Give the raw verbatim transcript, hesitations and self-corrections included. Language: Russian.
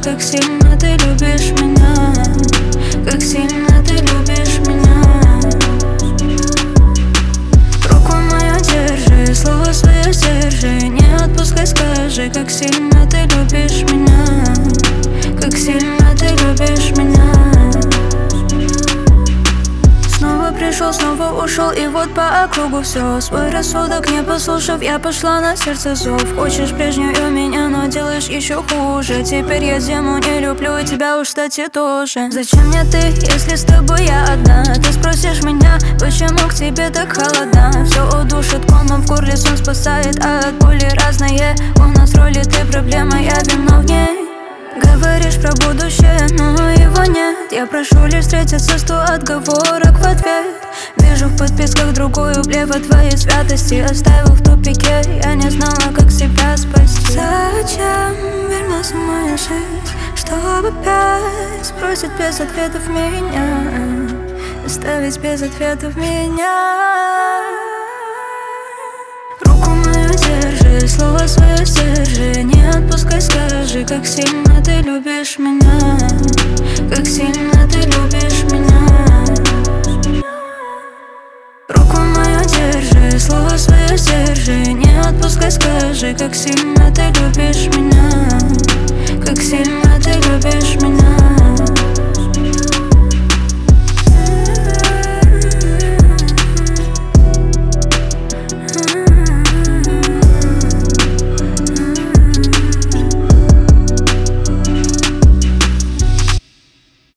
как сильно ты любишь меня, как сильно ты любишь меня. Руку мою держи, слово свое сдержи, не отпускай, скажи, как сильно ты любишь меня, как сильно ты любишь меня. Снова пришел, снова ушел, и вот по округу все. Свой рассудок не послушав, я пошла на сердце зов. Хочешь прежнюю меня, но делаешь еще хуже. Теперь я зиму не люблю, и тебя уж, кстати, тоже. Зачем мне ты, если с тобой я одна? Ты спросишь меня, почему к тебе так холодно? Все удушит, комом в горле, сон спасает, а от боли разные. У нас роли, ты проблема, я виновней. Говоришь про будущее, но его нет. Я прошу лишь встретиться, сто отговорок в ответ. Вижу в подписках другую, влево твоей святости. Оставил в тупике, я не знала, как себя спасти. Зачем вернулся в мою жизнь, чтобы опять сбросить без ответов меня, оставить без ответов меня? Руку мою держи, слово свое сдержи, не отпускай, скажи, как сильно ты любишь меня, как сильно ты любишь меня. Руку мою держи, слово свое сдержи, не отпускай, скажи, как сильно ты любишь меня,